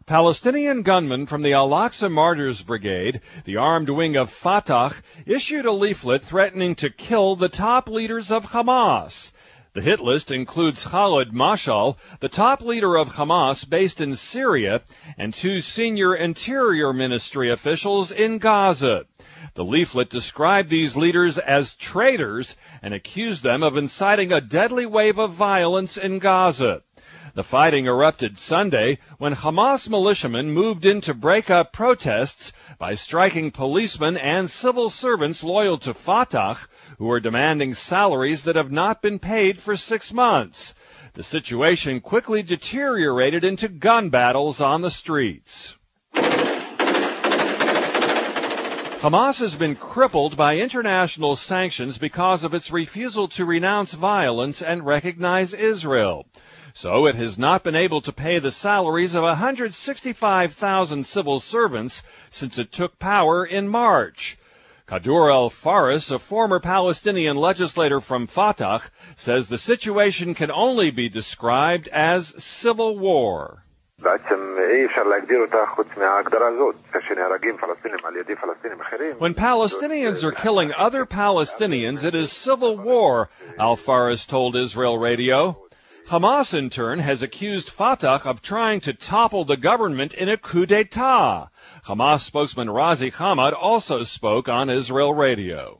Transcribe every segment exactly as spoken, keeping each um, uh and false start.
Palestinian gunmen from the Al-Aqsa Martyrs Brigade, the armed wing of Fatah, issued a leaflet threatening to kill the top leaders of Hamas. The hit list includes Khalid Mashal, the top leader of Hamas based in Syria, and two senior Interior Ministry officials in Gaza. The leaflet described these leaders as traitors and accused them of inciting a deadly wave of violence in Gaza. The fighting erupted Sunday when Hamas militiamen moved in to break up protests by striking policemen and civil servants loyal to Fatah who are demanding salaries that have not been paid for six months. The situation quickly deteriorated into gun battles on the streets. Hamas has been crippled by international sanctions because of its refusal to renounce violence and recognize Israel. So it has not been able to pay the salaries of one hundred sixty-five thousand civil servants since it took power in March. Kadur al-Faris, a former Palestinian legislator from Fatah, says the situation can only be described as civil war. When Palestinians are killing other Palestinians, it is civil war, al-Faris told Israel Radio. Hamas, in turn, has accused Fatah of trying to topple the government in a coup d'etat. Hamas spokesman Razi Hamad also spoke on Israel Radio.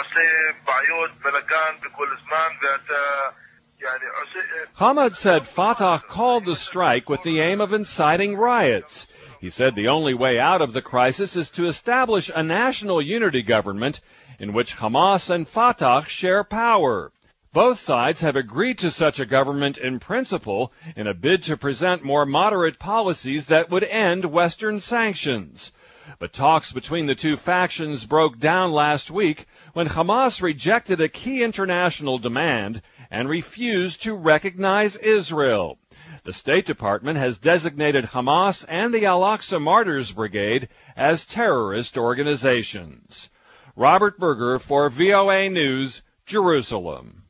Hamad said Fatah called the strike with the aim of inciting riots. He said the only way out of the crisis is to establish a national unity government in which Hamas and Fatah share power. Both sides have agreed to such a government in principle in a bid to present more moderate policies that would end Western sanctions. But talks between the two factions broke down last week when Hamas rejected a key international demand and refused to recognize Israel. The State Department has designated Hamas and the Al-Aqsa Martyrs Brigade as terrorist organizations. Robert Berger for V O A News, Jerusalem.